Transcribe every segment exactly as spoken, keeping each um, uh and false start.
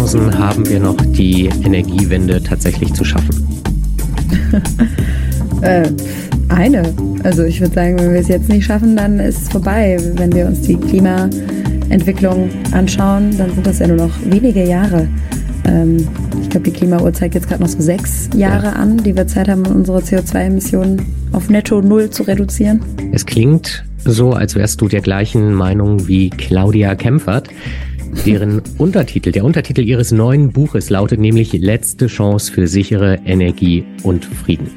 Chancen haben wir noch, die Energiewende tatsächlich zu schaffen? äh, eine. Also ich würde sagen, wenn wir es jetzt nicht schaffen, dann ist es vorbei. Wenn wir uns die Klimaentwicklung anschauen, dann sind das ja nur noch wenige Jahre. Ähm, ich glaube, die Klimauhr zeigt jetzt gerade noch so sechs Jahre ja. an, die wir Zeit haben, unsere C O zwei Emissionen auf netto null zu reduzieren. Es klingt so, als wärst du der gleichen Meinung wie Claudia Kempfert, deren Untertitel, der Untertitel ihres neuen Buches lautet nämlich Letzte Chance für sichere Energie und Frieden.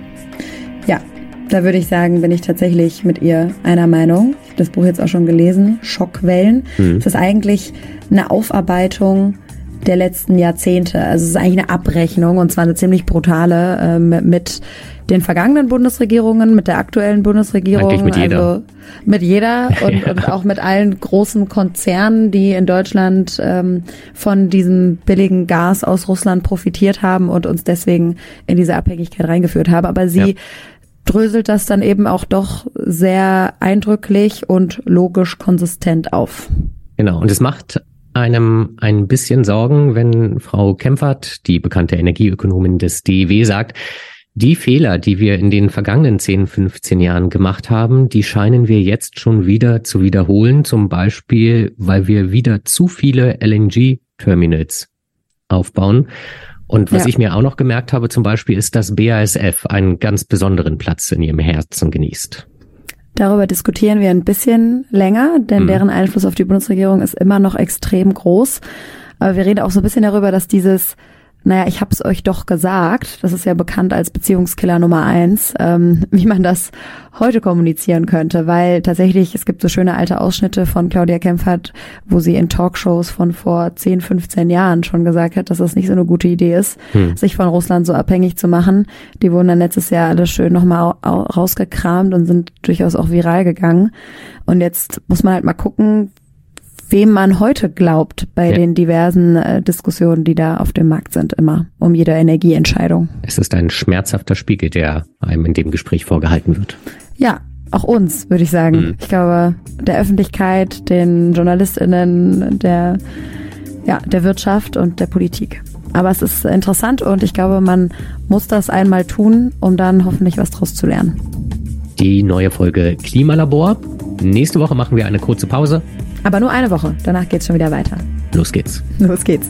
Ja, da würde ich sagen, bin ich tatsächlich mit ihr einer Meinung. Ich habe das Buch jetzt auch schon gelesen, Schockwellen. Mhm. Es ist eigentlich eine Aufarbeitung der letzten Jahrzehnte. Also es ist eigentlich eine Abrechnung, und zwar eine ziemlich brutale, äh, mit, mit den vergangenen Bundesregierungen, mit der aktuellen Bundesregierung. Eigentlich mit jeder. Also mit jeder und, ja. und auch mit allen großen Konzernen, die in Deutschland ähm, von diesem billigen Gas aus Russland profitiert haben und uns deswegen in diese Abhängigkeit reingeführt haben. Aber sie ja. dröselt das dann eben auch doch sehr eindrücklich und logisch konsistent auf. Genau, und es macht einem ein bisschen Sorgen, wenn Frau Kempfert, die bekannte Energieökonomin des D E W, sagt, die Fehler, die wir in den vergangenen zehn, fünfzehn Jahren gemacht haben, die scheinen wir jetzt schon wieder zu wiederholen, zum Beispiel, weil wir wieder zu viele L N G-Terminals aufbauen. Und was ja. ich mir auch noch gemerkt habe zum Beispiel, ist, dass B A S F einen ganz besonderen Platz in ihrem Herzen genießt. Darüber diskutieren wir ein bisschen länger, denn mhm. deren Einfluss auf die Bundesregierung ist immer noch extrem groß. Aber wir reden auch so ein bisschen darüber, dass dieses, naja, ich hab's euch doch gesagt, das ist ja bekannt als Beziehungskiller Nummer eins, ähm, wie man das heute kommunizieren könnte, weil tatsächlich, es gibt so schöne alte Ausschnitte von Claudia Kempfert, wo sie in Talkshows von vor zehn, fünfzehn Jahren schon gesagt hat, dass das nicht so eine gute Idee ist, hm. sich von Russland so abhängig zu machen. Die wurden dann letztes Jahr alle schön nochmal rausgekramt und sind durchaus auch viral gegangen. Und jetzt muss man halt mal gucken, wem man heute glaubt bei ja. den diversen äh, Diskussionen, die da auf dem Markt sind, immer um jede Energieentscheidung. Es ist ein schmerzhafter Spiegel, der einem in dem Gespräch vorgehalten wird. Ja, auch uns, würde ich sagen. Mhm. Ich glaube, der Öffentlichkeit, den JournalistInnen, der, ja, der Wirtschaft und der Politik. Aber es ist interessant und ich glaube, man muss das einmal tun, um dann hoffentlich was draus zu lernen. Die neue Folge Klimalabor. Nächste Woche machen wir eine kurze Pause. Aber nur eine Woche, danach geht's schon wieder weiter. Los geht's. Los geht's.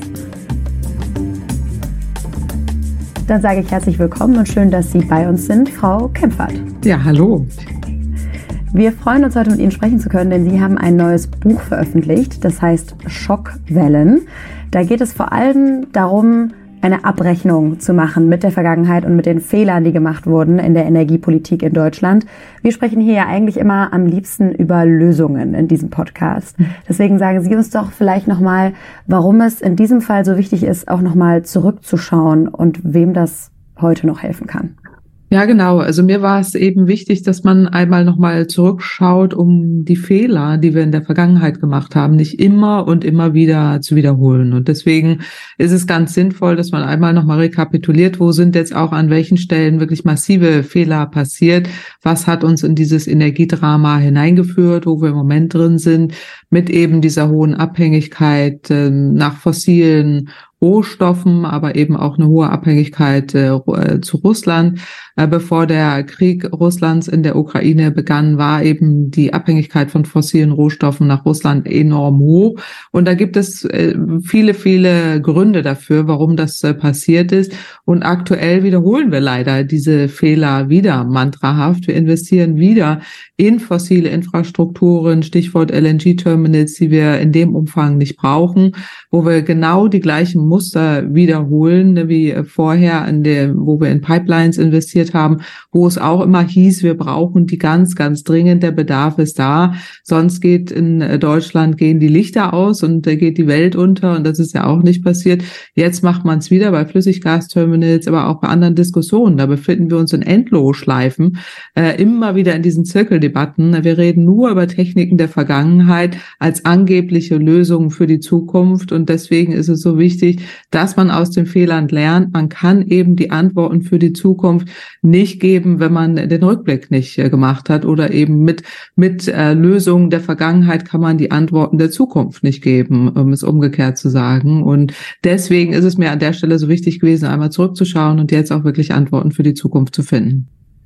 Dann sage ich herzlich willkommen und schön, dass Sie bei uns sind, Frau Kempfert. Ja, hallo. Wir freuen uns, heute mit Ihnen sprechen zu können, denn Sie haben ein neues Buch veröffentlicht, das heißt Schockwellen. Da geht es vor allem darum, eine Abrechnung zu machen mit der Vergangenheit und mit den Fehlern, die gemacht wurden in der Energiepolitik in Deutschland. Wir sprechen hier ja eigentlich immer am liebsten über Lösungen in diesem Podcast. Deswegen sagen Sie uns doch vielleicht nochmal, warum es in diesem Fall so wichtig ist, auch nochmal zurückzuschauen und wem das heute noch helfen kann. Ja, genau. Also mir war es eben wichtig, dass man einmal nochmal zurückschaut, um die Fehler, die wir in der Vergangenheit gemacht haben, nicht immer und immer wieder zu wiederholen. Und deswegen ist es ganz sinnvoll, dass man einmal nochmal rekapituliert, wo sind jetzt auch an welchen Stellen wirklich massive Fehler passiert, was hat uns in dieses Energiedrama hineingeführt, wo wir im Moment drin sind, mit eben dieser hohen Abhängigkeit äh, nach fossilen Rohstoffen, aber eben auch eine hohe Abhängigkeit äh, zu Russland. Äh, bevor der Krieg Russlands in der Ukraine begann, war eben die Abhängigkeit von fossilen Rohstoffen nach Russland enorm hoch. Und da gibt es äh, viele, viele Gründe dafür, warum das äh, passiert ist. Und aktuell wiederholen wir leider diese Fehler wieder mantrahaft. Wir investieren wieder in fossile Infrastrukturen, Stichwort L N G-Terminals, die wir in dem Umfang nicht brauchen, wo wir genau die gleichen Muster wiederholen, wie vorher, in der, wo wir in Pipelines investiert haben, wo es auch immer hieß, wir brauchen die ganz, ganz dringend, der Bedarf ist da, sonst geht in Deutschland, gehen die Lichter aus und da geht die Welt unter und das ist ja auch nicht passiert. Jetzt macht man es wieder bei Flüssiggasterminals, aber auch bei anderen Diskussionen, da befinden wir uns in Endlosschleifen, äh, immer wieder in diesen Zirkeldebatten. Wir reden nur über Techniken der Vergangenheit als angebliche Lösungen für die Zukunft und deswegen ist es so wichtig, wichtig, dass man aus den Fehlern lernt. Man kann eben die Antworten für die Zukunft nicht geben, wenn man den Rückblick nicht äh, gemacht hat, oder eben mit mit äh, Lösungen der Vergangenheit kann man die Antworten der Zukunft nicht geben, um es umgekehrt zu sagen. Und deswegen ist es mir an der Stelle so wichtig gewesen, einmal zurückzuschauen und jetzt auch wirklich Antworten für die Zukunft zu finden.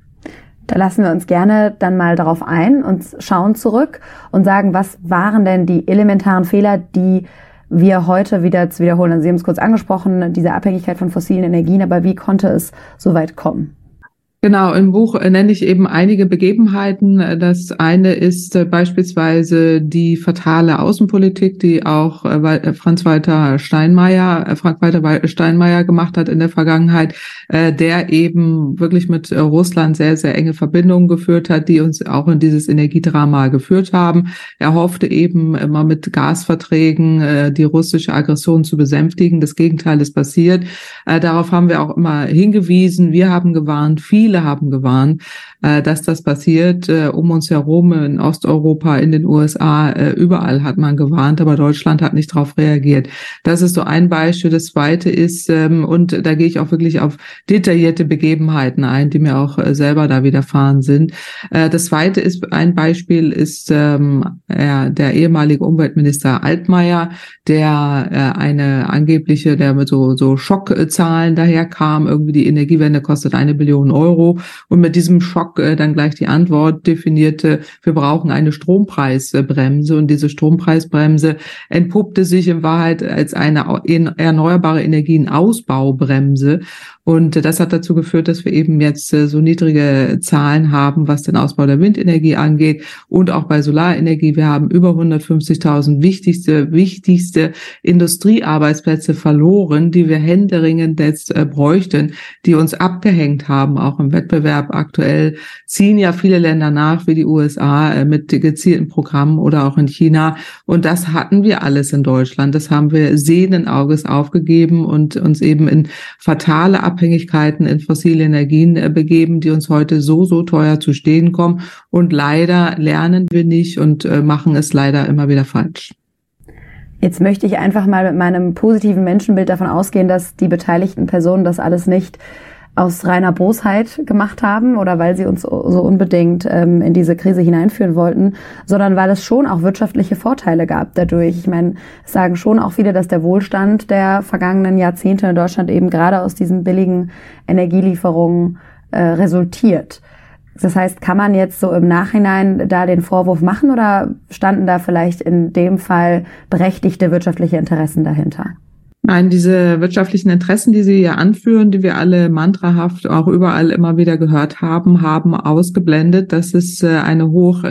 Da lassen wir uns gerne dann mal darauf ein und schauen zurück und sagen, was waren denn die elementaren Fehler, die wir heute wieder zu wiederholen. Also Sie haben es kurz angesprochen, diese Abhängigkeit von fossilen Energien, aber wie konnte es so weit kommen? Genau, im Buch nenne ich eben einige Begebenheiten. Das eine ist äh, beispielsweise die fatale Außenpolitik, die auch äh, Franz-Walter Steinmeier, äh, Frank-Walter Steinmeier gemacht hat in der Vergangenheit, äh, der eben wirklich mit äh, Russland sehr, sehr enge Verbindungen geführt hat, die uns auch in dieses Energiedrama geführt haben. Er hoffte eben immer mit Gasverträgen äh, die russische Aggression zu besänftigen. Das Gegenteil ist passiert. Äh, darauf haben wir auch immer hingewiesen. Wir haben gewarnt, viele haben gewarnt, äh, dass das passiert. Äh, um uns herum in Osteuropa, in den U S A, äh, überall hat man gewarnt, aber Deutschland hat nicht darauf reagiert. Das ist so ein Beispiel. Das zweite ist, ähm, und da gehe ich auch wirklich auf detaillierte Begebenheiten ein, die mir auch äh, selber da widerfahren sind. Äh, das zweite ist, ein Beispiel ist ähm, äh, der ehemalige Umweltminister Altmaier, der äh, eine angebliche, der mit so, so Schockzahlen daherkam, irgendwie die Energiewende kostet eine Billion Euro, und mit diesem Schock äh, dann gleich die Antwort definierte, wir brauchen eine Strompreisbremse, und diese Strompreisbremse entpuppte sich in Wahrheit als eine erneuerbare Energienausbaubremse. Und das hat dazu geführt, dass wir eben jetzt so niedrige Zahlen haben, was den Ausbau der Windenergie angeht und auch bei Solarenergie. Wir haben über hundertfünfzigtausend wichtigste, wichtigste Industriearbeitsplätze verloren, die wir händeringend jetzt äh, bräuchten, die uns abgehängt haben, auch im Wettbewerb. Aktuell ziehen ja viele Länder nach, wie die U S A, äh, mit gezielten Programmen, oder auch in China. Und das hatten wir alles in Deutschland. Das haben wir sehenden Auges aufgegeben und uns eben in fatale Abhängigkeiten in fossile Energien äh, begeben, die uns heute so, so teuer zu stehen kommen. Und leider lernen wir nicht und äh, machen es leider immer wieder falsch. Jetzt möchte ich einfach mal mit meinem positiven Menschenbild davon ausgehen, dass die beteiligten Personen das alles nicht aus reiner Bosheit gemacht haben oder weil sie uns so unbedingt ähm, in diese Krise hineinführen wollten, sondern weil es schon auch wirtschaftliche Vorteile gab dadurch. Ich meine, es sagen schon auch viele, dass der Wohlstand der vergangenen Jahrzehnte in Deutschland eben gerade aus diesen billigen Energielieferungen äh, resultiert. Das heißt, kann man jetzt so im Nachhinein da den Vorwurf machen, oder standen da vielleicht in dem Fall berechtigte wirtschaftliche Interessen dahinter? Nein, diese wirtschaftlichen Interessen, die Sie ja anführen, die wir alle mantrahaft auch überall immer wieder gehört haben, haben ausgeblendet, dass es eine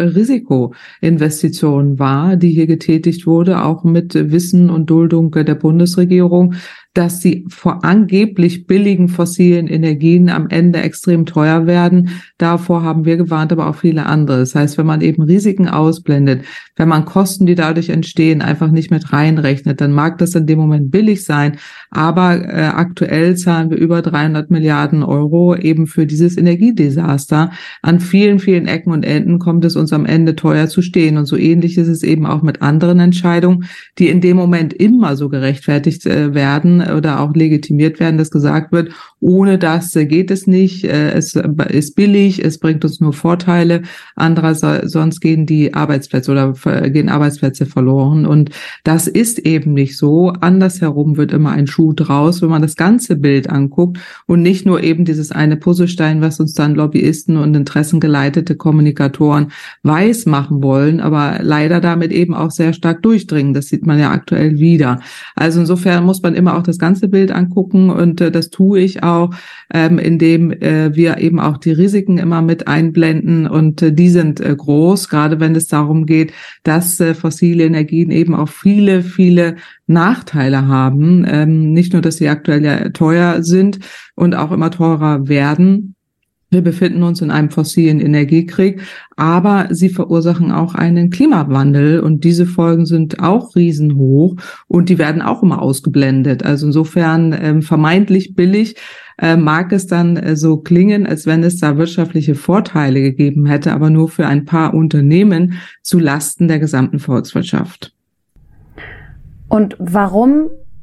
Hochrisikoinvestition war, die hier getätigt wurde, auch mit Wissen und Duldung der Bundesregierung, dass die vor angeblich billigen fossilen Energien am Ende extrem teuer werden. Davor haben wir gewarnt, aber auch viele andere. Das heißt, wenn man eben Risiken ausblendet, wenn man Kosten, die dadurch entstehen, einfach nicht mit reinrechnet, dann mag das in dem Moment billig sein, aber äh, aktuell zahlen wir über dreihundert Milliarden Euro eben für dieses Energiedesaster. An vielen, vielen Ecken und Enden kommt es uns am Ende teuer zu stehen. Und so ähnlich ist es eben auch mit anderen Entscheidungen, die in dem Moment immer so gerechtfertigt äh, werden oder auch legitimiert werden, dass gesagt wird, ohne das äh, geht es nicht, äh, es ist billig, es bringt uns nur Vorteile, andererseits sonst gehen die Arbeitsplätze oder äh, gehen Arbeitsplätze verloren. Und das ist eben nicht so. Andersherum wird immer ein Schuh draus, wenn man das ganze Bild anguckt und nicht nur eben dieses eine Puzzlestein, was uns dann Lobbyisten und interessengeleitete Kommunikatoren weiß machen wollen, aber leider damit eben auch sehr stark durchdringen. Das sieht man ja aktuell wieder. Also insofern muss man immer auch das ganze Bild angucken, und äh, das tue ich auch, ähm, indem äh, wir eben auch die Risiken immer mit einblenden, und äh, die sind äh, groß, gerade wenn es darum geht, dass äh, fossile Energien eben auch viele, viele Nachteile haben. Ähm, nicht nur, dass sie aktuell ja teuer sind und auch immer teurer werden. Wir befinden uns in einem fossilen Energiekrieg, aber sie verursachen auch einen Klimawandel, und diese Folgen sind auch riesenhoch und die werden auch immer ausgeblendet. Also insofern ähm, vermeintlich billig äh, mag es dann äh, so klingen, als wenn es da wirtschaftliche Vorteile gegeben hätte, aber nur für ein paar Unternehmen zu Lasten der gesamten Volkswirtschaft. Und warum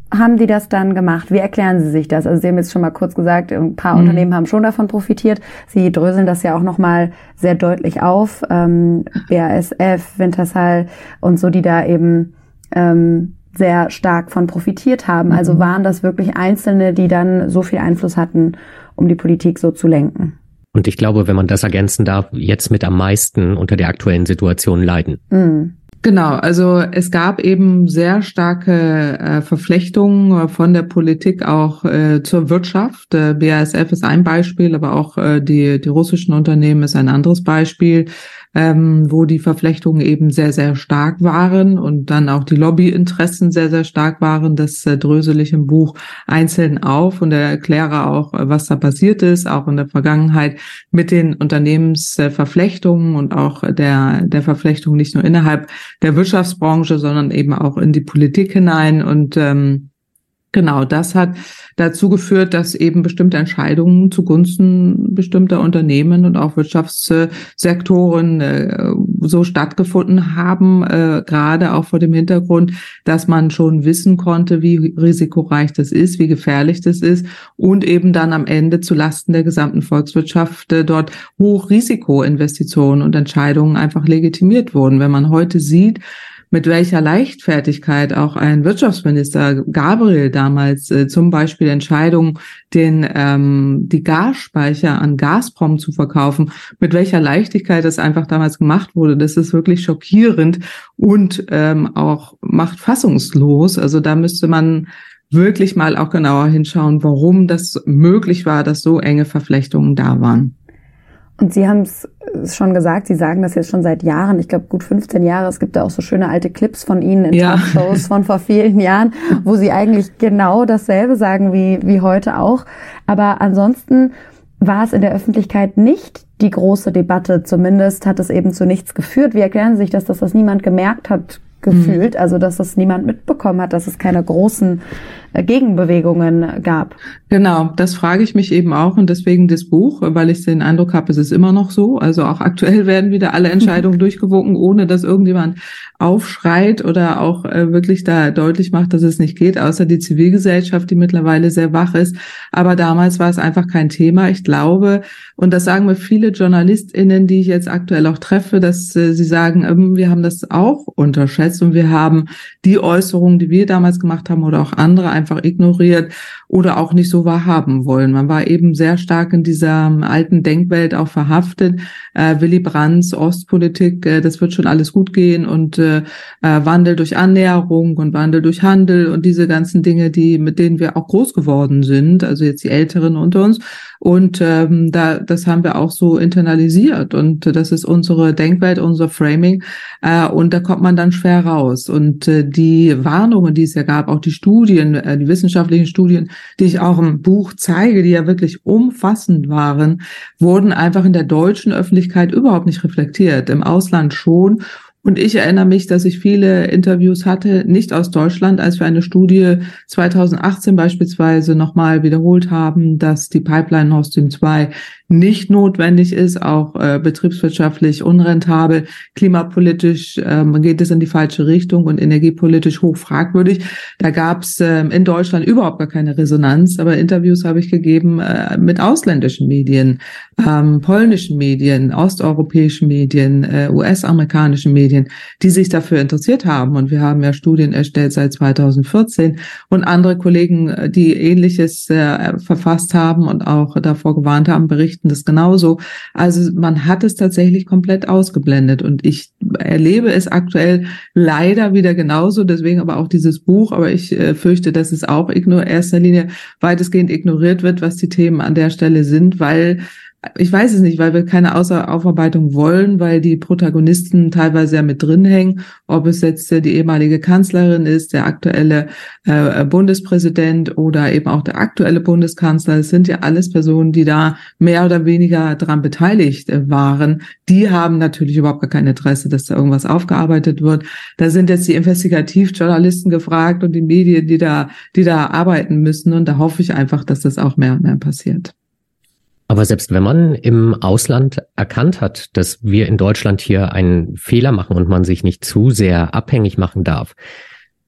haben die das dann gemacht? Wie erklären Sie sich das? Also Sie haben jetzt schon mal kurz gesagt, ein paar mhm. Unternehmen haben schon davon profitiert. Sie dröseln das ja auch nochmal sehr deutlich auf. Ähm, B A S F, Wintershall und so, die da eben ähm, sehr stark von profitiert haben. Mhm. Also waren das wirklich Einzelne, die dann so viel Einfluss hatten, um die Politik so zu lenken? Und ich glaube, wenn man das ergänzen darf, jetzt mit am meisten unter der aktuellen Situation leiden. Mhm. Genau, also es gab eben sehr starke äh, Verflechtungen von der Politik auch äh, zur Wirtschaft. Äh, B A S F ist ein Beispiel, aber auch äh, die, die russischen Unternehmen ist ein anderes Beispiel, ähm, wo die Verflechtungen eben sehr, sehr stark waren und dann auch die Lobbyinteressen sehr, sehr stark waren. Das äh, drösel ich im Buch einzeln auf und erkläre auch, was da passiert ist, auch in der Vergangenheit mit den Unternehmensverflechtungen und auch der, der Verflechtung nicht nur innerhalb der Wirtschaftsbranche, sondern eben auch in die Politik hinein. Und ähm, genau, das hat dazu geführt, dass eben bestimmte Entscheidungen zugunsten bestimmter Unternehmen und auch Wirtschaftssektoren äh, so stattgefunden haben, äh, gerade auch vor dem Hintergrund, dass man schon wissen konnte, wie risikoreich das ist, wie gefährlich das ist und eben dann am Ende zulasten der gesamten Volkswirtschaft äh, dort Hochrisikoinvestitionen und Entscheidungen einfach legitimiert wurden. Wenn man heute sieht, mit welcher Leichtfertigkeit auch ein Wirtschaftsminister Gabriel damals äh, zum Beispiel Entscheidungen, den ähm, die Gasspeicher an Gazprom zu verkaufen, mit welcher Leichtigkeit das einfach damals gemacht wurde, das ist wirklich schockierend und ähm, auch macht fassungslos. Also da müsste man wirklich mal auch genauer hinschauen, warum das möglich war, dass so enge Verflechtungen da waren. Und Sie haben es schon gesagt, Sie sagen das jetzt schon seit Jahren, ich glaube gut fünfzehn Jahre. Es gibt da auch so schöne alte Clips von Ihnen in ja. Talkshows von vor vielen Jahren, wo Sie eigentlich genau dasselbe sagen wie, wie heute auch. Aber ansonsten war es in der Öffentlichkeit nicht die große Debatte. Zumindest hat es eben zu nichts geführt. Wie erklären Sie sich das, dass das niemand gemerkt hat, gefühlt? Also, dass das niemand mitbekommen hat, dass es keine großen äh, Gegenbewegungen gab. Genau, das frage ich mich eben auch und deswegen das Buch, weil ich den Eindruck habe, es ist immer noch so. Also auch aktuell werden wieder alle Entscheidungen durchgewunken, ohne dass irgendjemand aufschreit oder auch äh, wirklich da deutlich macht, dass es nicht geht, außer die Zivilgesellschaft, die mittlerweile sehr wach ist. Aber damals war es einfach kein Thema. Ich glaube, und das sagen mir viele JournalistInnen, die ich jetzt aktuell auch treffe, dass äh, sie sagen, ähm, wir haben das auch unterschätzt und wir haben die Äußerungen, die wir damals gemacht haben oder auch andere einfach ignoriert oder auch nicht so wahrhaben wollen. Man war eben sehr stark in dieser ähm, alten Denkwelt auch verhaftet. Äh, Willy Brandts Ostpolitik, äh, das wird schon alles gut gehen und äh, Wandel durch Annäherung und Wandel durch Handel und diese ganzen Dinge, die mit denen wir auch groß geworden sind, also jetzt die Älteren unter uns. Und ähm, da, das haben wir auch so internalisiert und äh, das ist unsere Denkwelt, unser Framing äh, und da kommt man dann schwer raus. Und äh, die Warnungen, die es ja gab, auch die Studien, äh, die wissenschaftlichen Studien, die ich auch im Buch zeige, die ja wirklich umfassend waren, wurden einfach in der deutschen Öffentlichkeit überhaupt nicht reflektiert, im Ausland schon. Und ich erinnere mich, dass ich viele Interviews hatte, nicht aus Deutschland, als wir eine Studie zweitausendachtzehn beispielsweise nochmal wiederholt haben, dass die Pipeline Nord Stream zwei nicht notwendig ist, auch äh, betriebswirtschaftlich unrentabel, klimapolitisch ähm, geht es in die falsche Richtung und energiepolitisch hoch fragwürdig. Da gab es ähm, in Deutschland überhaupt gar keine Resonanz, aber Interviews habe ich gegeben äh, mit ausländischen Medien, ähm, polnischen Medien, osteuropäischen Medien, äh, U S-amerikanischen Medien, die sich dafür interessiert haben. Und wir haben ja Studien erstellt seit zweitausendvierzehn und andere Kollegen, die Ähnliches äh, verfasst haben und auch davor gewarnt haben, berichten das genauso. Also man hat es tatsächlich komplett ausgeblendet und ich erlebe es aktuell leider wieder genauso, deswegen aber auch dieses Buch, aber ich äh, fürchte, dass es auch in erster Linie weitestgehend ignoriert wird, was die Themen an der Stelle sind, weil ich weiß es nicht, weil wir keine Aufarbeitung wollen, weil die Protagonisten teilweise ja mit drin hängen, ob es jetzt die ehemalige Kanzlerin ist, der aktuelle äh, Bundespräsident oder eben auch der aktuelle Bundeskanzler. Es sind ja alles Personen, die da mehr oder weniger dran beteiligt äh, waren. Die haben natürlich überhaupt gar kein Interesse, dass da irgendwas aufgearbeitet wird. Da sind jetzt die Investigativjournalisten gefragt und die Medien, die da, die da arbeiten müssen. Und da hoffe ich einfach, dass das auch mehr und mehr passiert. Aber selbst wenn man im Ausland erkannt hat, dass wir in Deutschland hier einen Fehler machen und man sich nicht zu sehr abhängig machen darf,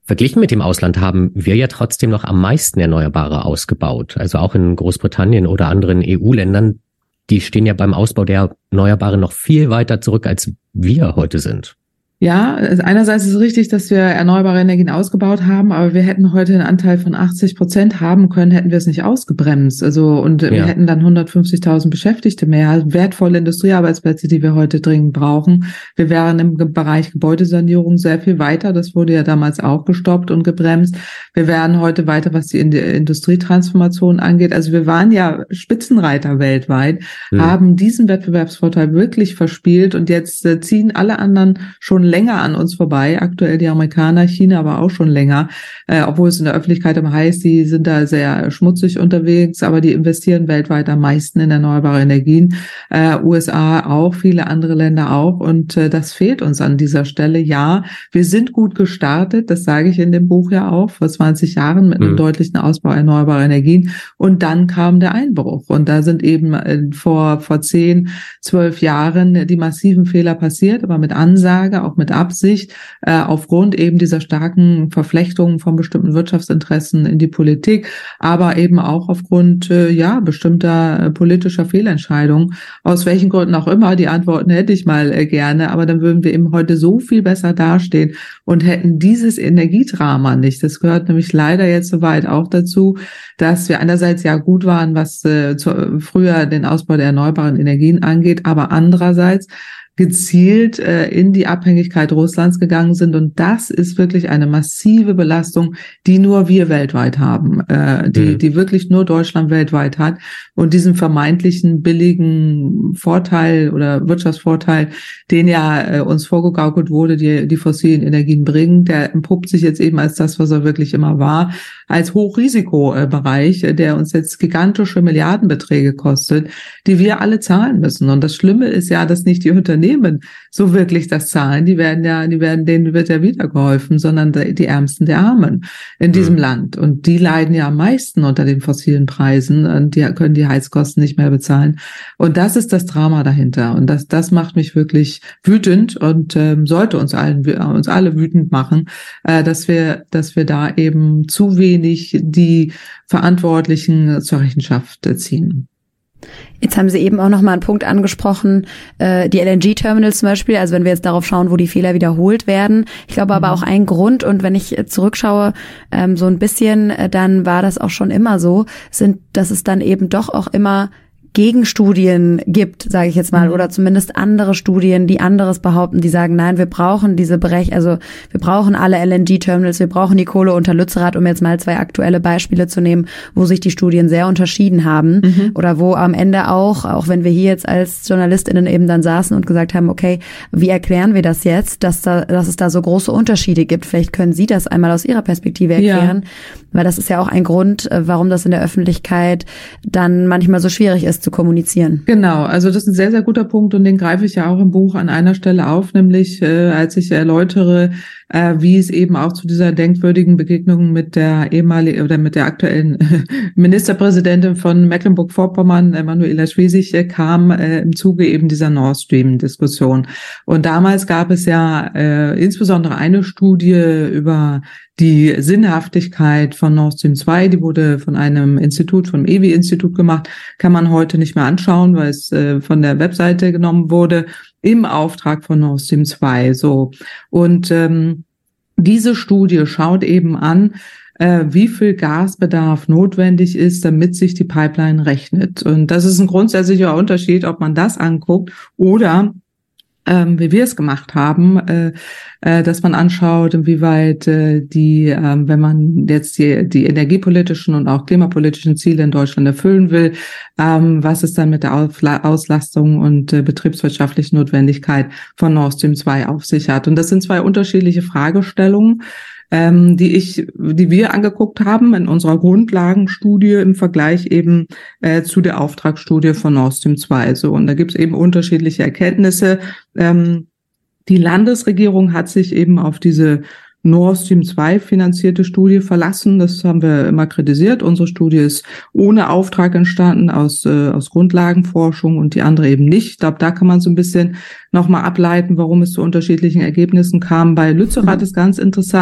Verglichen mit dem Ausland haben wir ja trotzdem noch am meisten Erneuerbare ausgebaut. Also auch in Großbritannien oder anderen E U-Ländern, die stehen ja beim Ausbau der Erneuerbaren noch viel weiter zurück, als wir heute sind. Ja, einerseits ist es richtig, dass wir erneuerbare Energien ausgebaut haben, aber wir hätten heute einen Anteil von achtzig Prozent haben können, hätten wir es nicht ausgebremst. Also, und ja. wir hätten dann hundertfünfzigtausend Beschäftigte mehr, wertvolle Industriearbeitsplätze, die wir heute dringend brauchen. Wir wären im Bereich Gebäudesanierung sehr viel weiter. Das wurde ja damals auch gestoppt und gebremst. Wir wären heute weiter, was die Industrietransformation angeht. Also wir waren ja Spitzenreiter weltweit, hm. haben diesen Wettbewerbsvorteil wirklich verspielt und jetzt äh, ziehen alle anderen schon länger an uns vorbei, aktuell die Amerikaner, China aber auch schon länger, äh, obwohl es in der Öffentlichkeit immer heißt, die sind da sehr schmutzig unterwegs, aber die investieren weltweit am meisten in erneuerbare Energien, äh, U S A auch, viele andere Länder auch und äh, das fehlt uns an dieser Stelle. Ja, wir sind gut gestartet, das sage ich in dem Buch ja auch, vor zwanzig Jahren mit einem mhm. deutlichen Ausbau erneuerbarer Energien und dann kam der Einbruch und da sind eben äh, vor vor zehn, zwölf Jahren die massiven Fehler passiert, aber mit Ansage, auch mit Absicht, äh, aufgrund eben dieser starken Verflechtungen von bestimmten Wirtschaftsinteressen in die Politik, aber eben auch aufgrund äh, ja bestimmter äh, politischer Fehlentscheidungen, aus welchen Gründen auch immer. Die Antworten hätte ich mal äh, gerne, aber dann würden wir eben heute so viel besser dastehen und hätten dieses Energiedrama nicht. Das gehört nämlich leider jetzt soweit auch dazu, dass wir einerseits ja gut waren, was äh, zu, früher den Ausbau der erneuerbaren Energien angeht, aber andererseits gezielt äh, in die Abhängigkeit Russlands gegangen sind. Und das ist wirklich eine massive Belastung, die nur wir weltweit haben, äh, die, mhm. die wirklich nur Deutschland weltweit hat. Und diesen vermeintlichen billigen Vorteil oder Wirtschaftsvorteil, den ja äh, uns vorgegaukelt wurde, die die fossilen Energien bringen, der entpuppt sich jetzt eben als das, was er wirklich immer war, als Hochrisikobereich, der uns jetzt gigantische Milliardenbeträge kostet, die wir alle zahlen müssen. Und das Schlimme ist ja, dass nicht die Unternehmen so wirklich das zahlen. Die werden ja, die werden, denen wird ja wieder geholfen, sondern die Ärmsten der Armen in diesem mhm. Land. Und die leiden ja am meisten unter den fossilen Preisen und die können die Heizkosten nicht mehr bezahlen. Und das ist das Drama dahinter. Und das, das macht mich wirklich wütend und ähm, sollte uns allen, uns alle wütend machen, äh, dass wir, dass wir da eben zu wenig die Verantwortlichen zur Rechenschaft ziehen. Jetzt haben Sie eben auch noch mal einen Punkt angesprochen, äh, die L N G-Terminals zum Beispiel, also wenn wir jetzt darauf schauen, wo die Fehler wiederholt werden. Ich glaube aber auch ein Grund, und wenn ich zurückschaue, ähm, so ein bisschen, äh, dann war das auch schon immer so, sind, dass es dann eben doch auch immer Gegenstudien gibt, sage ich jetzt mal, oder zumindest andere Studien, die anderes behaupten, die sagen, nein, wir brauchen diese Berech, also wir brauchen alle L N G-Terminals, wir brauchen die Kohle unter Lützerath, um jetzt mal zwei aktuelle Beispiele zu nehmen, wo sich die Studien sehr unterschieden haben mhm. oder wo am Ende auch, auch wenn wir hier jetzt als JournalistInnen eben dann saßen und gesagt haben, okay, wie erklären wir das jetzt, dass da, dass es da so große Unterschiede gibt? Vielleicht können Sie das einmal aus Ihrer Perspektive erklären, ja. weil das ist ja auch ein Grund, warum das in der Öffentlichkeit dann manchmal so schwierig ist zu kommunizieren. Genau, also das ist ein sehr, sehr guter Punkt und den greife ich ja auch im Buch an einer Stelle auf, nämlich äh, als ich erläutere, äh, wie es eben auch zu dieser denkwürdigen Begegnung mit der ehemaligen oder mit der aktuellen äh, Ministerpräsidentin von Mecklenburg-Vorpommern, Manuela Schwesig, äh, kam äh, im Zuge eben dieser Nord Stream-Diskussion. Und damals gab es ja äh, insbesondere eine Studie über die Sinnhaftigkeit von Nord Stream zwei, die wurde von einem Institut, vom E W I-Institut gemacht, kann man heute nicht mehr anschauen, weil es äh, von der Webseite genommen wurde, im Auftrag von Nord Stream zwei. So. Und ähm, diese Studie schaut eben an, äh, wie viel Gasbedarf notwendig ist, damit sich die Pipeline rechnet. Und das ist ein grundsätzlicher Unterschied, ob man das anguckt oder Ähm, wie wir es gemacht haben, äh, äh, dass man anschaut, inwieweit äh, die, äh, wenn man jetzt die, die energiepolitischen und auch klimapolitischen Ziele in Deutschland erfüllen will, ähm, was ist dann mit der Auslastung und äh, betriebswirtschaftlichen Notwendigkeit von Nord Stream zwei auf sich hat. Und das sind zwei unterschiedliche Fragestellungen, ähm, die ich, die wir angeguckt haben in unserer Grundlagenstudie im Vergleich eben äh, zu der Auftragsstudie von Nord Stream zwei. So, und da gibt es eben unterschiedliche Erkenntnisse. Ähm, die Landesregierung hat sich eben auf diese Nord Stream zwei finanzierte Studie verlassen. Das haben wir immer kritisiert. Unsere Studie ist ohne Auftrag entstanden, aus äh, aus Grundlagenforschung, und die andere eben nicht. Ich glaube, da kann man so ein bisschen nochmal ableiten, warum es zu unterschiedlichen Ergebnissen kam. Bei Lützerath ist ganz interessant.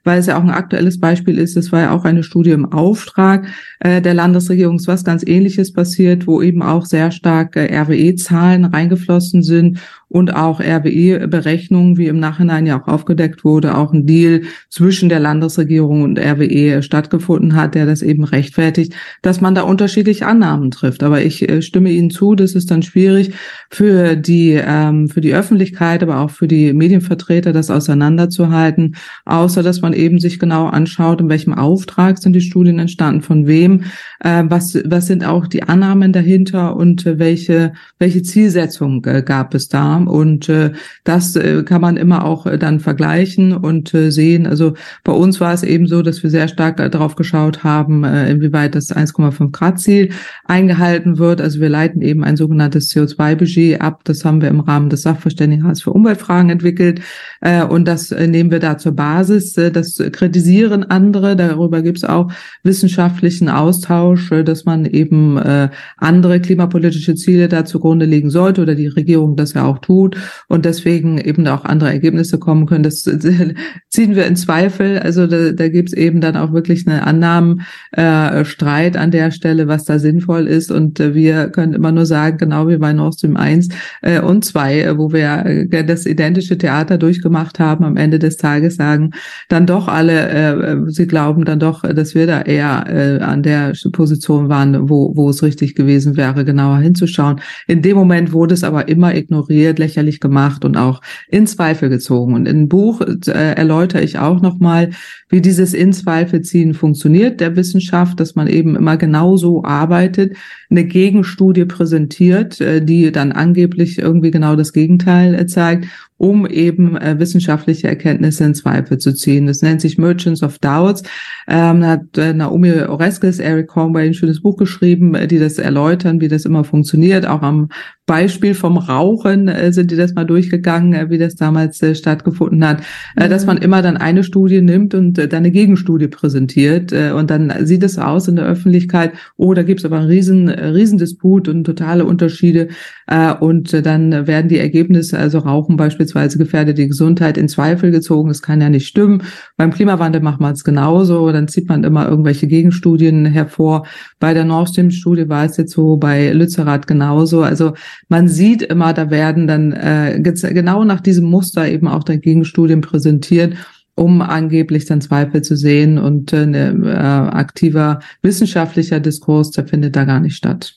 weil es ja auch ein aktuelles Beispiel ist. Es war ja auch eine Studie im Auftrag äh, der Landesregierung, was ganz Ähnliches passiert, wo eben auch sehr stark äh, R W E-Zahlen reingeflossen sind und auch R W E-Berechnungen, wie im Nachhinein ja auch aufgedeckt wurde, auch ein Deal zwischen der Landesregierung und R W E stattgefunden hat, der das eben rechtfertigt, dass man da unterschiedliche Annahmen trifft. Aber ich äh, stimme Ihnen zu, das ist dann schwierig für die ähm, für die Öffentlichkeit, aber auch für die Medienvertreter, das auseinanderzuhalten, außer dass man eben sich genau anschaut, in welchem Auftrag sind die Studien entstanden, von wem, äh, was was sind auch die Annahmen dahinter und äh, welche welche Zielsetzung äh, gab es da. Und äh, das äh, kann man immer auch äh, dann vergleichen und äh, sehen. Also bei uns war es eben so, dass wir sehr stark äh, darauf geschaut haben, äh, inwieweit das eins Komma fünf Grad Ziel eingehalten wird. Also wir leiten eben ein sogenanntes C O zwei Budget ab. Das haben wir im Rahmen des Sachverständigenrats für Umweltfragen entwickelt. Äh, und das äh, nehmen wir da zur Basis. Äh, das kritisieren andere. Darüber gibt es auch wissenschaftlichen Austausch, äh, dass man eben äh, andere klimapolitische Ziele da zugrunde legen sollte oder die Regierung das ja auch tut. Und deswegen eben auch andere Ergebnisse kommen können. Das ziehen wir in Zweifel. Also da, da gibt es eben dann auch wirklich eine Annahmenstreit äh, an der Stelle, was da sinnvoll ist. Und äh, wir können immer nur sagen, genau wie bei Nord Stream eins äh, und zwei, äh, wo wir äh, das identische Theater durchgemacht haben, am Ende des Tages sagen dann doch alle, äh, sie glauben dann doch, dass wir da eher äh, an der Position waren, wo, wo es richtig gewesen wäre, genauer hinzuschauen. In dem Moment wurde es aber immer ignoriert, lächerlich gemacht und auch in Zweifel gezogen. Und im Buch äh, erläutere ich auch nochmal, wie dieses In-Zweifel-Ziehen funktioniert der Wissenschaft, dass man eben immer genauso arbeitet, eine Gegenstudie präsentiert, äh, die dann angeblich irgendwie genau das Gegenteil äh, zeigt, um eben äh, wissenschaftliche Erkenntnisse in Zweifel zu ziehen. Das nennt sich Merchants of Doubts. Ähm, hat äh, Naomi Oreskes, Eric Conway ein schönes Buch geschrieben, äh, die das erläutern, wie das immer funktioniert. Auch am Beispiel vom Rauchen äh, sind die das mal durchgegangen, äh, wie das damals äh, stattgefunden hat, äh, mhm. dass man immer dann eine Studie nimmt und äh, dann eine Gegenstudie präsentiert äh, und dann sieht es aus in der Öffentlichkeit, oh, da gibt es aber einen riesen, äh, riesen Disput und totale Unterschiede äh, und äh, dann werden die Ergebnisse, also Rauchen beispielsweise gefährdet die Gesundheit, in Zweifel gezogen. Das kann ja nicht stimmen. Beim Klimawandel macht man es genauso, dann zieht man immer irgendwelche Gegenstudien hervor. Bei der Nord Stream-Studie war es jetzt so, bei Lützerath genauso. Also man sieht immer, da werden dann äh, genau nach diesem Muster eben auch dann Gegenstudien präsentiert, um angeblich dann Zweifel zu sehen. Und äh, ein äh, aktiver wissenschaftlicher Diskurs, der findet da gar nicht statt.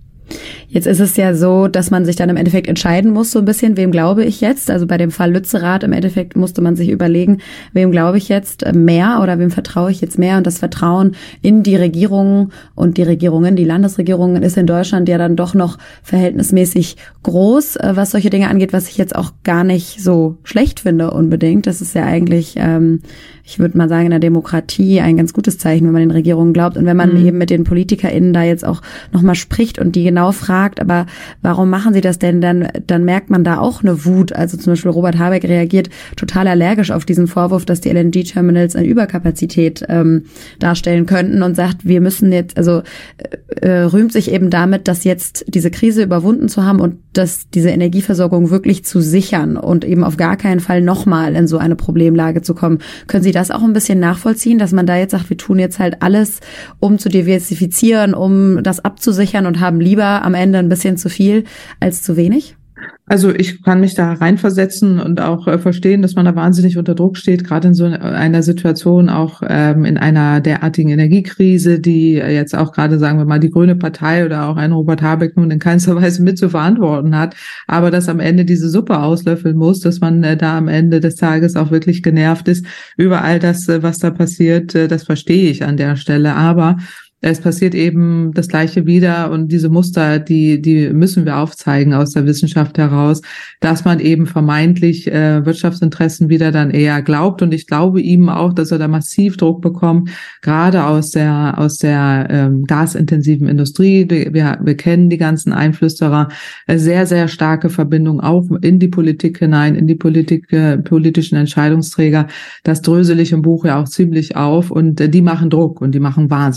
Jetzt ist es ja so, dass man sich dann im Endeffekt entscheiden muss, so ein bisschen, wem glaube ich jetzt? Also bei dem Fall Lützerath im Endeffekt musste man sich überlegen, wem glaube ich jetzt mehr oder wem vertraue ich jetzt mehr? Und das Vertrauen in die Regierungen und die Regierungen, die Landesregierungen ist in Deutschland ja dann doch noch verhältnismäßig groß, was solche Dinge angeht, was ich jetzt auch gar nicht so schlecht finde unbedingt. Das ist ja eigentlich, ähm, ich würde mal sagen, in der Demokratie ein ganz gutes Zeichen, wenn man den Regierungen glaubt. Und wenn man mhm. eben mit den PolitikerInnen da jetzt auch nochmal spricht und die genau fragt, aber warum machen sie das denn? Dann, dann merkt man da auch eine Wut. Also zum Beispiel Robert Habeck reagiert total allergisch auf diesen Vorwurf, dass die L N G-Terminals eine Überkapazität ähm, darstellen könnten und sagt, wir müssen jetzt, also äh, rühmt sich eben damit, dass jetzt diese Krise überwunden zu haben und dass diese Energieversorgung wirklich zu sichern und eben auf gar keinen Fall nochmal in so eine Problemlage zu kommen. Können Sie das auch ein bisschen nachvollziehen, dass man da jetzt sagt, wir tun jetzt halt alles, um zu diversifizieren, um das abzusichern und haben lieber am Ende ein bisschen zu viel als zu wenig? Also ich kann mich da reinversetzen und auch äh, verstehen, dass man da wahnsinnig unter Druck steht, gerade in so einer Situation, auch ähm, in einer derartigen Energiekrise, die jetzt auch gerade, sagen wir mal, die Grüne Partei oder auch ein Robert Habeck nun in keinster Weise mit zu verantworten hat, aber dass am Ende diese Suppe auslöffeln muss, dass man äh, da am Ende des Tages auch wirklich genervt ist über all das, äh, was da passiert, äh, das verstehe ich an der Stelle, aber es passiert eben das Gleiche wieder und diese Muster, die die müssen wir aufzeigen aus der Wissenschaft heraus, dass man eben vermeintlich äh, Wirtschaftsinteressen wieder dann eher glaubt und ich glaube ihm auch, dass er da massiv Druck bekommt, gerade aus der aus der ähm, gasintensiven Industrie. Wir, wir kennen die ganzen Einflüsterer, äh, sehr sehr starke Verbindung auch in die Politik hinein, in die Politik äh, politischen Entscheidungsträger. Das drösel ich im Buch ja auch ziemlich auf und äh, die machen Druck und die machen wahnsinnig Druck.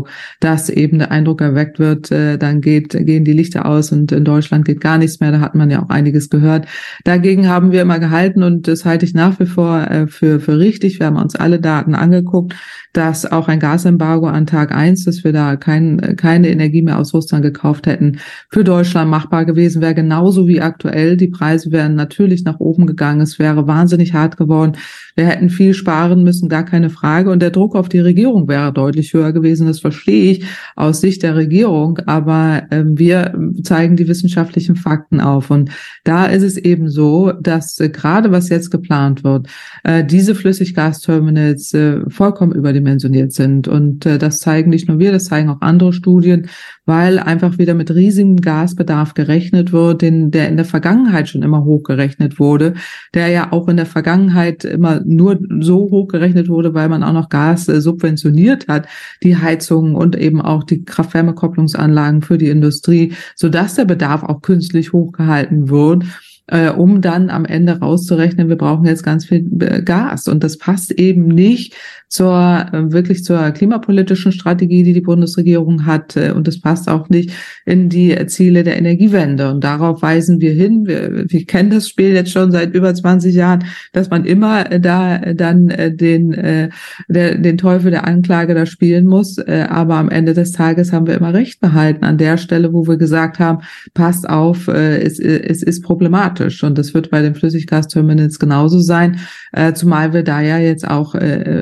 dass eben der Eindruck erweckt wird, äh, dann geht, gehen die Lichter aus und in Deutschland geht gar nichts mehr. Da hat man ja auch einiges gehört. Dagegen haben wir immer gehalten und das halte ich nach wie vor äh, für, für richtig. Wir haben uns alle Daten angeguckt, dass auch ein Gasembargo an Tag eins, dass wir da kein, keine Energie mehr aus Russland gekauft hätten, für Deutschland machbar gewesen wäre, genauso wie aktuell. Die Preise wären natürlich nach oben gegangen. Es wäre wahnsinnig hart geworden. Wir hätten viel sparen müssen, gar keine Frage. Und der Druck auf die Regierung wäre deutlich höher gewesen. Das verstehe ich aus Sicht der Regierung. Aber äh, wir zeigen die wissenschaftlichen Fakten auf. Und da ist es eben so, dass äh, gerade was jetzt geplant wird, äh, diese Flüssiggasterminals äh, vollkommen überdimensioniert sind. Und äh, das zeigen nicht nur wir, das zeigen auch andere Studien, weil einfach wieder mit riesigem Gasbedarf gerechnet wird, den, der in der Vergangenheit schon immer hochgerechnet wurde, der ja auch in der Vergangenheit immer nur so hochgerechnet wurde, weil man auch noch Gas äh, subventioniert hat, die Heizungen und eben auch die Kraft-Wärme-Kopplungsanlagen für die Industrie, sodass der Bedarf auch künstlich hochgehalten wird, äh, um dann am Ende rauszurechnen, wir brauchen jetzt ganz viel Gas. Und das passt eben nicht zur wirklich zur klimapolitischen Strategie, die die Bundesregierung hat, und das passt auch nicht in die Ziele der Energiewende. Und darauf weisen wir hin. Wir, wir kennen das Spiel jetzt schon seit über zwanzig Jahren, dass man immer da dann den der, den Teufel der Anklage da spielen muss. Aber am Ende des Tages haben wir immer recht behalten an der Stelle, wo wir gesagt haben, passt auf, es, es ist problematisch. Und das wird bei den Flüssiggasterminals genauso sein, zumal wir da ja jetzt auch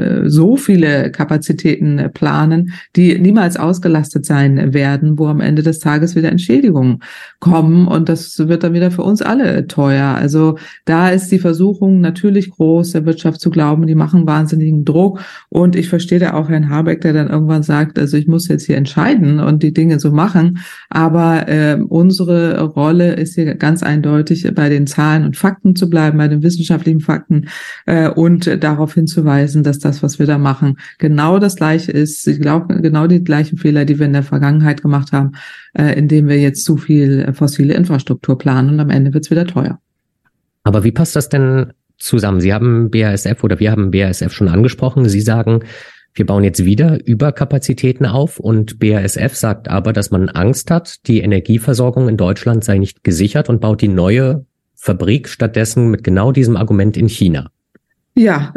so viele Kapazitäten planen, die niemals ausgelastet sein werden, wo am Ende des Tages wieder Entschädigungen kommen, und das wird dann wieder für uns alle teuer. Also da ist die Versuchung natürlich groß, der Wirtschaft zu glauben, die machen wahnsinnigen Druck, und ich verstehe da auch Herrn Habeck, der dann irgendwann sagt, also ich muss jetzt hier entscheiden und die Dinge so machen, aber äh, unsere Rolle ist hier ganz eindeutig, bei den Zahlen und Fakten zu bleiben, bei den wissenschaftlichen Fakten äh, und äh, darauf hinzuweisen, dass das, was wir da machen, genau das Gleiche ist. Ich glaube, genau die gleichen Fehler, die wir in der Vergangenheit gemacht haben, äh, indem wir jetzt zu viel fossile Infrastruktur planen, und am Ende wird es wieder teuer. Aber wie passt das denn zusammen? Sie haben B A S F oder wir haben B A S F schon angesprochen. Sie sagen, wir bauen jetzt wieder Überkapazitäten auf, und B A S F sagt aber, dass man Angst hat, die Energieversorgung in Deutschland sei nicht gesichert, und baut die neue Fabrik stattdessen mit genau diesem Argument in China. Ja,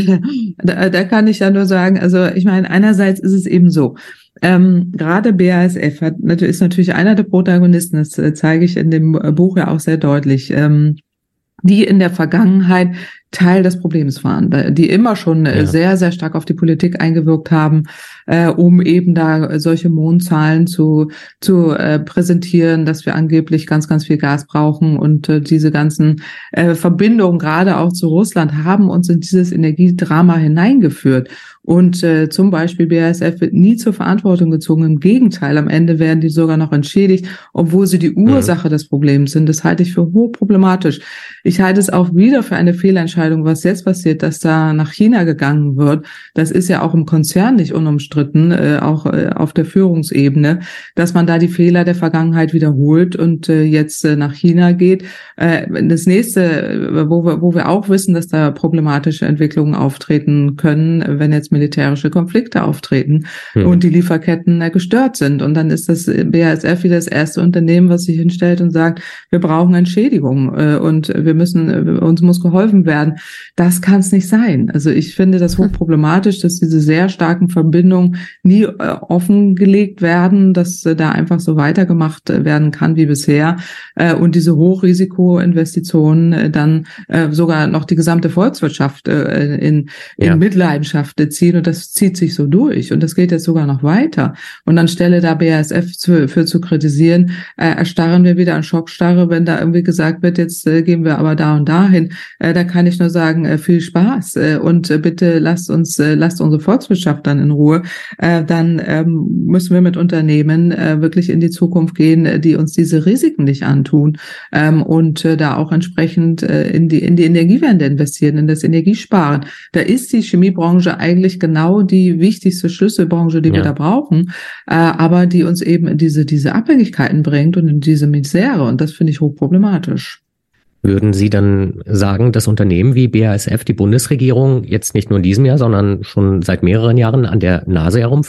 da, da kann ich ja nur sagen, also ich meine, einerseits ist es eben so, ähm, gerade B A S F hat, ist natürlich einer der Protagonisten, das äh, zeige ich in dem Buch ja auch sehr deutlich, ähm, die in der Vergangenheit Teil des Problems waren, die immer schon ja. sehr, sehr stark auf die Politik eingewirkt haben, äh, um eben da solche Mondzahlen zu zu äh, präsentieren, dass wir angeblich ganz, ganz viel Gas brauchen, und äh, diese ganzen äh, Verbindungen gerade auch zu Russland haben uns in dieses Energiedrama hineingeführt. Und äh, zum Beispiel B A S F wird nie zur Verantwortung gezogen. Im Gegenteil, am Ende werden die sogar noch entschädigt, obwohl sie die Ursache mhm. des Problems sind. Das halte ich für hochproblematisch. Ich halte es auch wieder für eine Fehlentscheidung, was jetzt passiert, dass da nach China gegangen wird. Das ist ja auch im Konzern nicht unumstritten, äh, auch äh, auf der Führungsebene, dass man da die Fehler der Vergangenheit wiederholt und äh, jetzt äh, nach China geht. Äh, das nächste, äh, wo wir, wo wir auch wissen, dass da problematische Entwicklungen auftreten können, wenn jetzt militärische Konflikte auftreten hm. und die Lieferketten äh, gestört sind. Und dann ist das B A S F wieder das erste Unternehmen, was sich hinstellt und sagt, wir brauchen Entschädigung äh, und wir müssen, äh, uns muss geholfen werden. Das kann es nicht sein. Also ich finde das hochproblematisch, dass diese sehr starken Verbindungen nie äh, offengelegt werden, dass äh, da einfach so weitergemacht äh, werden kann wie bisher, äh, und diese Hochrisikoinvestitionen äh, dann äh, sogar noch die gesamte Volkswirtschaft äh, in, in ja. Mitleidenschaft äh, ziehen, und das zieht sich so durch, und das geht jetzt sogar noch weiter. Und anstelle da B A S F zu, für zu kritisieren, äh, erstarren wir wieder an Schockstarre, wenn da irgendwie gesagt wird, jetzt äh, gehen wir aber da und dahin. Äh, da kann ich nur sagen, äh, viel Spaß äh, und äh, bitte lasst uns, äh, lasst unsere Volkswirtschaft dann in Ruhe. Äh, dann ähm, müssen wir mit Unternehmen äh, wirklich in die Zukunft gehen, äh, die uns diese Risiken nicht antun, ähm, und äh, da auch entsprechend äh, in die in die Energiewende investieren, in das Energiesparen. Da ist die Chemiebranche eigentlich genau die wichtigste Schlüsselbranche, die ja. wir da brauchen, äh, aber die uns eben in diese diese Abhängigkeiten bringt und in diese Misere, und das finde ich hochproblematisch. Würden Sie dann sagen, dass Unternehmen wie B A S F die Bundesregierung jetzt nicht nur in diesem Jahr, sondern schon seit mehreren Jahren an der Nase herumführt?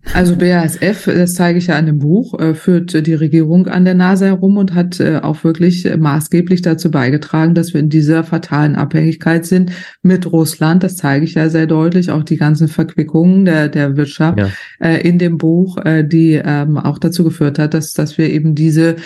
Also B A S F, das zeige ich ja in dem Buch, führt die Regierung an der Nase herum und hat auch wirklich maßgeblich dazu beigetragen, dass wir in dieser fatalen Abhängigkeit sind mit Russland. Das zeige ich ja sehr deutlich, auch die ganzen Verquickungen der, der Wirtschaft ja. in dem Buch, die auch dazu geführt hat, dass, dass wir eben diese,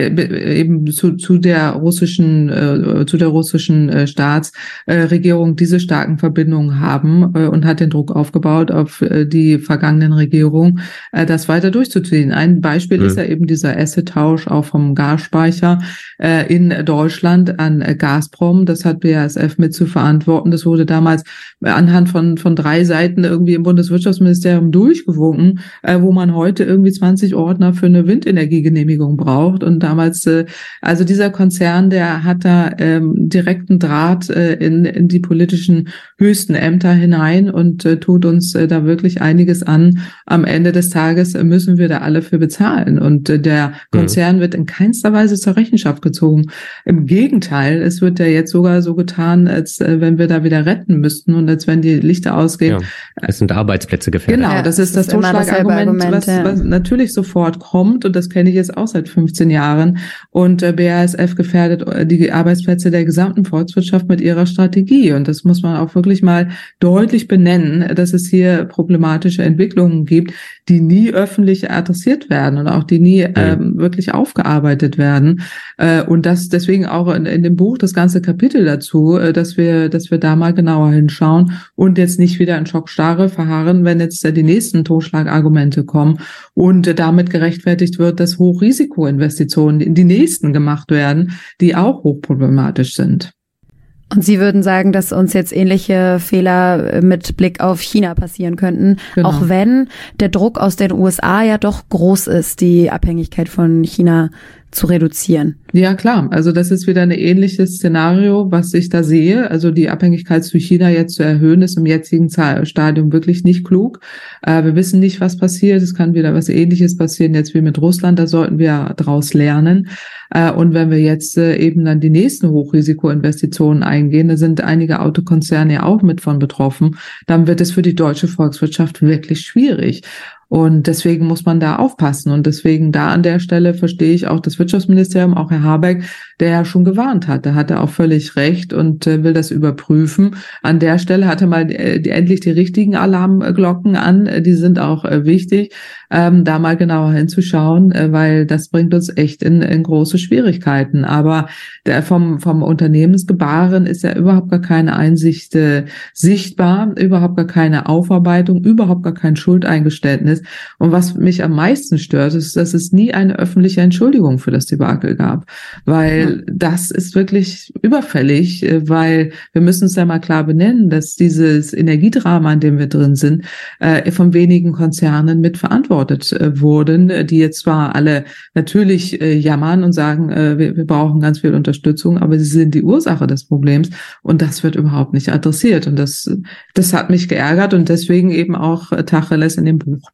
eben zu, zu der russischen, zu der russischen Staatsregierung diese starken Verbindungen haben und hat den Druck aufgebaut auf die vergangenen Regierungen, das weiter durchzuziehen. Ein Beispiel mhm. ist ja eben dieser Asset-Tausch auch vom Gasspeicher äh, in Deutschland an äh, Gazprom. Das hat B A S F mit zu verantworten. Das wurde damals anhand von von drei Seiten irgendwie im Bundeswirtschaftsministerium durchgewunken, äh, wo man heute irgendwie zwanzig Ordner für eine Windenergiegenehmigung braucht. Und damals, äh, also dieser Konzern, der hat da ähm, direkten Draht äh, in, in die politischen höchsten Ämter hinein und äh, tut uns äh, da wirklich einiges an. Am Ende des Tages müssen wir da alle für bezahlen. Und äh, der Konzern mhm. wird in keinster Weise zur Rechenschaft gezogen. Im Gegenteil, es wird ja jetzt sogar so getan, als äh, wenn wir da wieder retten müssten und als wenn die Lichter ausgehen. Ja, es sind Arbeitsplätze gefährdet. Genau, das ja, ist das, das Totschlagargument, was, ja. was natürlich sofort kommt. Und das kenne ich jetzt auch seit fünfzehn Jahren. Und äh, B A S F gefährdet die Arbeitsplätze der gesamten Volkswirtschaft mit ihrer Strategie. Und das muss man auch wirklich mal deutlich benennen, dass es hier problematische Entwicklungen gibt, die nie öffentlich adressiert werden und auch die nie mhm. ähm, wirklich aufgearbeitet werden. Äh, und das deswegen auch in, in dem Buch das ganze Kapitel dazu, äh, dass wir, dass wir da mal genauer hinschauen und jetzt nicht wieder in Schockstarre verharren, wenn jetzt äh, die nächsten Totschlagargumente kommen und äh, damit gerechtfertigt wird, dass Hochrisikoinvestitionen in die nächsten gemacht werden, die auch hochproblematisch sind. Und Sie würden sagen, dass uns jetzt ähnliche Fehler mit Blick auf China passieren könnten, genau. auch wenn der Druck aus den U S A ja doch groß ist, die Abhängigkeit von China zu reduzieren. Ja, klar. Also das ist wieder ein ähnliches Szenario, was ich da sehe. Also die Abhängigkeit zu China jetzt zu erhöhen, ist im jetzigen Stadium wirklich nicht klug. Äh, wir wissen nicht, was passiert. Es kann wieder was Ähnliches passieren jetzt wie mit Russland. Da sollten wir daraus lernen. Äh, und wenn wir jetzt äh, eben dann die nächsten Hochrisikoinvestitionen eingehen, da sind einige Autokonzerne ja auch mit von betroffen, dann wird es für die deutsche Volkswirtschaft wirklich schwierig. Und deswegen muss man da aufpassen. Und deswegen da an der Stelle verstehe ich auch das Wirtschaftsministerium, auch Herr Habeck, der ja schon gewarnt hat. Da hat er auch völlig recht und äh, will das überprüfen. An der Stelle hat er mal äh, die, endlich die richtigen Alarmglocken an. Die sind auch äh, wichtig, ähm, da mal genauer hinzuschauen, äh, weil das bringt uns echt in, in große Schwierigkeiten. Aber der vom, vom Unternehmensgebaren ist ja überhaupt gar keine Einsicht äh, sichtbar, überhaupt gar keine Aufarbeitung, überhaupt gar kein Schuldeingeständnis. Und was mich am meisten stört, ist, dass es nie eine öffentliche Entschuldigung für das Debakel gab, weil das ist wirklich überfällig, weil wir müssen es ja mal klar benennen, dass dieses Energiedrama, in dem wir drin sind, von wenigen Konzernen mitverantwortet wurden, die jetzt zwar alle natürlich jammern und sagen, wir, wir brauchen ganz viel Unterstützung, aber sie sind die Ursache des Problems und das wird überhaupt nicht adressiert und das, das hat mich geärgert und deswegen eben auch Tacheles in dem Buch.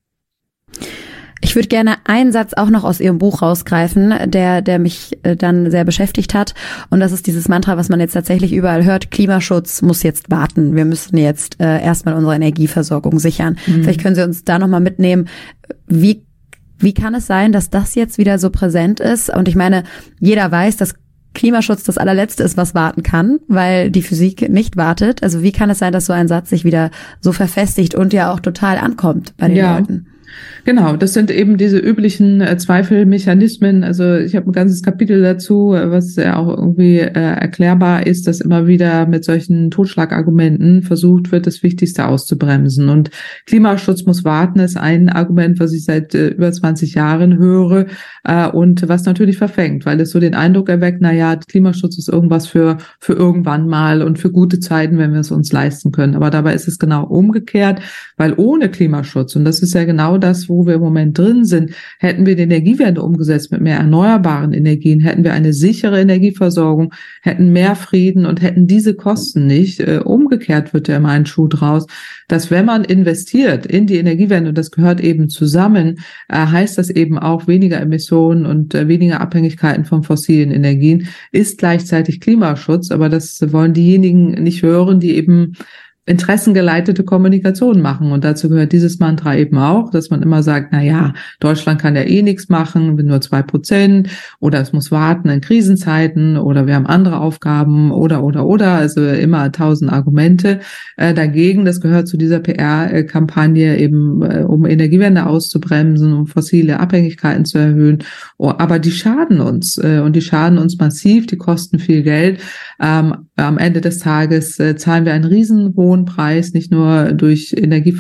Ich würde gerne einen Satz auch noch aus Ihrem Buch rausgreifen, der der mich dann sehr beschäftigt hat. Und das ist dieses Mantra, was man jetzt tatsächlich überall hört. Klimaschutz muss jetzt warten. Wir müssen jetzt äh, erstmal unsere Energieversorgung sichern. Mhm. Vielleicht können Sie uns da nochmal mitnehmen. Wie, wie kann es sein, dass das jetzt wieder so präsent ist? Und ich meine, jeder weiß, dass Klimaschutz das allerletzte ist, was warten kann, weil die Physik nicht wartet. Also wie kann es sein, dass so ein Satz sich wieder so verfestigt und ja auch total ankommt bei den ja. Leuten? Genau, das sind eben diese üblichen äh, Zweifelmechanismen. Also ich habe ein ganzes Kapitel dazu, was ja auch irgendwie äh, erklärbar ist, dass immer wieder mit solchen Totschlagargumenten versucht wird, das Wichtigste auszubremsen. Und Klimaschutz muss warten ist ein Argument, was ich seit äh, über zwanzig Jahren höre äh, und was natürlich verfängt, weil es so den Eindruck erweckt, na ja, Klimaschutz ist irgendwas für für irgendwann mal und für gute Zeiten, wenn wir es uns leisten können. Aber dabei ist es genau umgekehrt, weil ohne Klimaschutz, und das ist ja genau das, wo wir im Moment drin sind, hätten wir die Energiewende umgesetzt mit mehr erneuerbaren Energien, hätten wir eine sichere Energieversorgung, hätten mehr Frieden und hätten diese Kosten nicht. Äh, umgekehrt wird ja immer ein Schuh draus, dass wenn man investiert in die Energiewende, und das gehört eben zusammen, äh, heißt das eben auch weniger Emissionen und äh, weniger Abhängigkeiten von fossilen Energien, ist gleichzeitig Klimaschutz. Aber das wollen diejenigen nicht hören, die eben interessengeleitete Kommunikation machen. Und dazu gehört dieses Mantra eben auch, dass man immer sagt, na ja, Deutschland kann ja eh nichts machen, nur zwei Prozent, oder es muss warten in Krisenzeiten, oder wir haben andere Aufgaben, oder, oder, oder, also immer tausend Argumente äh, dagegen. Das gehört zu dieser P R-Kampagne eben, äh, um Energiewende auszubremsen, um fossile Abhängigkeiten zu erhöhen. Oh, aber die schaden uns, äh, und die schaden uns massiv, die kosten viel Geld. Ähm, am Ende des Tages äh, zahlen wir einen riesen hohen Preis, nicht nur durch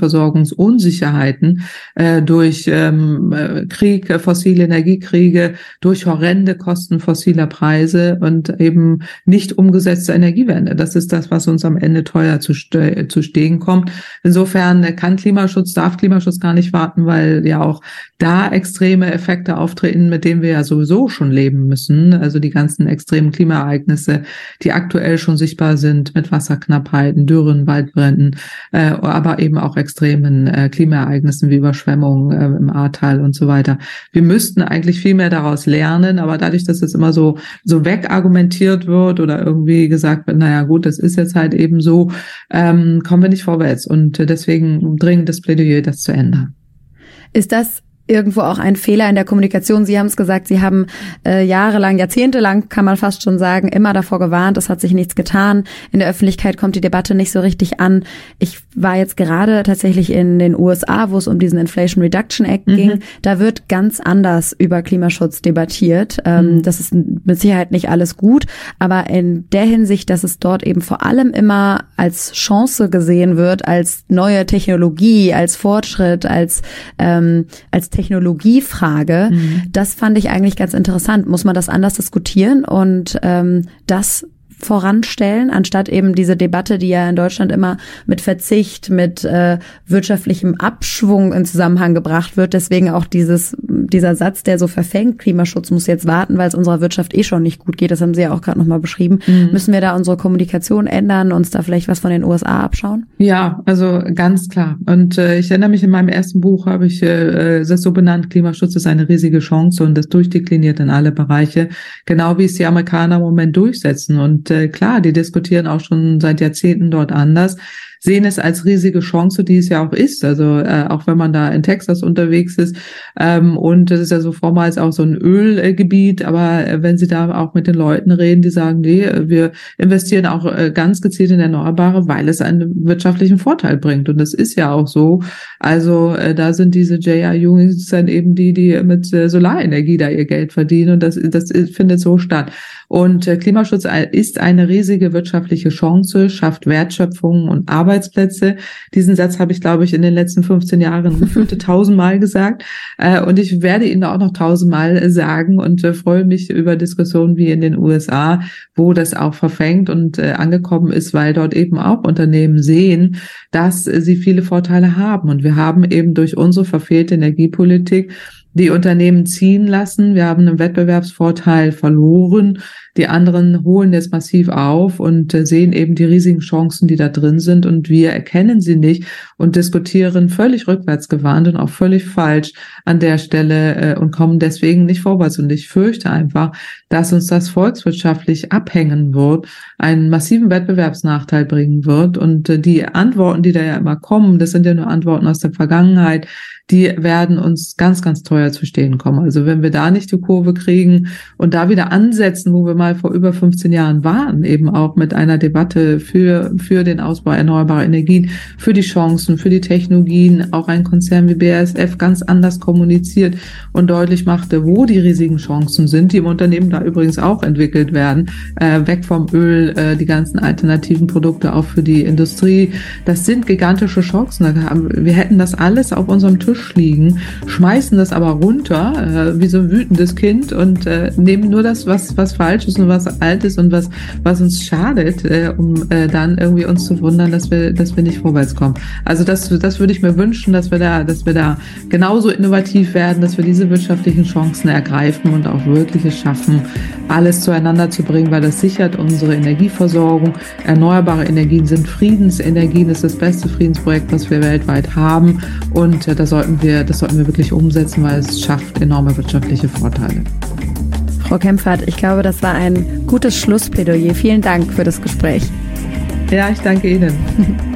Energieversorgungsunsicherheiten, äh, durch ähm, Krieg, äh, fossile Energiekriege, durch horrende Kosten fossiler Preise und eben nicht umgesetzte Energiewende. Das ist das, was uns am Ende teuer zu, st- zu stehen kommt. Insofern kann Klimaschutz, darf Klimaschutz gar nicht warten, weil ja auch da extreme Effekte auftreten, mit denen wir ja sowieso schon leben müssen. Also die ganzen extremen Klimaereignisse, die aktuell schon sichtbar sind mit Wasserknappheiten, Dürren, Waldbränden, äh, aber eben auch extremen äh, Klimaereignissen wie Überschwemmungen äh, im Ahrtal und so weiter. Wir müssten eigentlich viel mehr daraus lernen, aber dadurch, dass es immer so so wegargumentiert wird oder irgendwie gesagt wird, naja gut, das ist jetzt halt eben so, ähm, kommen wir nicht vorwärts. Und äh, deswegen dringendes Plädoyer, das zu ändern. Ist das irgendwo auch ein Fehler in der Kommunikation? Sie haben es gesagt, Sie haben äh, jahrelang, jahrzehntelang, kann man fast schon sagen, immer davor gewarnt, es hat sich nichts getan. In der Öffentlichkeit kommt die Debatte nicht so richtig an. Ich war jetzt gerade tatsächlich in den U S A, wo es um diesen Inflation Reduction Act mhm. ging. Da wird ganz anders über Klimaschutz debattiert. Ähm, mhm. Das ist mit Sicherheit nicht alles gut, aber in der Hinsicht, dass es dort eben vor allem immer als Chance gesehen wird, als neue Technologie, als Fortschritt, als ähm, als Technologiefrage, mhm. das fand ich eigentlich ganz interessant. Muss man das anders diskutieren und ähm, das voranstellen, anstatt eben diese Debatte, die ja in Deutschland immer mit Verzicht, mit äh, wirtschaftlichem Abschwung in Zusammenhang gebracht wird. Deswegen auch dieses dieser Satz, der so verfängt, Klimaschutz muss jetzt warten, weil es unserer Wirtschaft eh schon nicht gut geht. Das haben Sie ja auch gerade nochmal beschrieben. Mhm. Müssen wir da unsere Kommunikation ändern, uns da vielleicht was von den U S A abschauen? Ja, also ganz klar. Und äh, ich erinnere mich, in meinem ersten Buch habe ich äh, das so benannt, Klimaschutz ist eine riesige Chance, und das durchdekliniert in alle Bereiche, genau wie es die Amerikaner im Moment durchsetzen. Und klar, die diskutieren auch schon seit Jahrzehnten dort anders, sehen es als riesige Chance, die es ja auch ist. Also äh, auch wenn man da in Texas unterwegs ist, ähm, und das ist ja so vormals auch so ein Ölgebiet, aber äh, wenn Sie da auch mit den Leuten reden, die sagen, nee, wir investieren auch äh, ganz gezielt in Erneuerbare, weil es einen wirtschaftlichen Vorteil bringt. Und das ist ja auch so. Also äh, da sind diese J R-Jungs dann eben die, die mit äh, Solarenergie da ihr Geld verdienen, und das, das findet so statt. Und äh, Klimaschutz ist eine riesige wirtschaftliche Chance, schafft Wertschöpfung und Arbeitsplätze. Diesen Satz habe ich, glaube ich, in den letzten fünfzehn Jahren gefühlte tausendmal gesagt. Äh, und ich werde ihn auch noch tausendmal sagen und äh, freue mich über Diskussionen wie in den U S A, wo das auch verfängt und äh, angekommen ist, weil dort eben auch Unternehmen sehen, dass äh, sie viele Vorteile haben. Und wir haben eben durch unsere verfehlte Energiepolitik die Unternehmen ziehen lassen. Wir haben einen Wettbewerbsvorteil verloren. Die anderen holen jetzt massiv auf und sehen eben die riesigen Chancen, die da drin sind. Und wir erkennen sie nicht und diskutieren völlig rückwärtsgewandt und auch völlig falsch an der Stelle und kommen deswegen nicht vorwärts. Und ich fürchte einfach, dass uns das volkswirtschaftlich abhängen wird, einen massiven Wettbewerbsnachteil bringen wird. Und die Antworten, die da ja immer kommen, das sind ja nur Antworten aus der Vergangenheit, die werden uns ganz, ganz teuer zu stehen kommen. Also wenn wir da nicht die Kurve kriegen und da wieder ansetzen, wo wir mal vor über fünfzehn Jahren waren, eben auch mit einer Debatte für für den Ausbau erneuerbarer Energien, für die Chancen, für die Technologien, auch ein Konzern wie B A S F ganz anders kommuniziert und deutlich machte, wo die riesigen Chancen sind, die im Unternehmen da übrigens auch entwickelt werden, äh, weg vom Öl, äh, die ganzen alternativen Produkte auch für die Industrie. Das sind gigantische Chancen. Wir hätten das alles auf unserem Tisch liegen, schmeißen das aber runter, äh, wie so ein wütendes Kind, und äh, nehmen nur das, was was falsch ist und was alt ist und was was uns schadet, äh, um äh, dann irgendwie uns zu wundern, dass wir dass wir nicht vorwärts kommen. Also das das würde ich mir wünschen, dass wir da dass wir da genauso innovativ werden, dass wir diese wirtschaftlichen Chancen ergreifen und auch wirklich es schaffen, alles zueinander zu bringen, weil das sichert unsere Energieversorgung. Erneuerbare Energien sind Friedensenergien, das ist das beste Friedensprojekt, was wir weltweit haben, und äh, da sollten wir, das sollten wir wirklich umsetzen, weil es schafft enorme wirtschaftliche Vorteile. Frau Kempfert, ich glaube, das war ein gutes Schlussplädoyer. Vielen Dank für das Gespräch. Ja, ich danke Ihnen.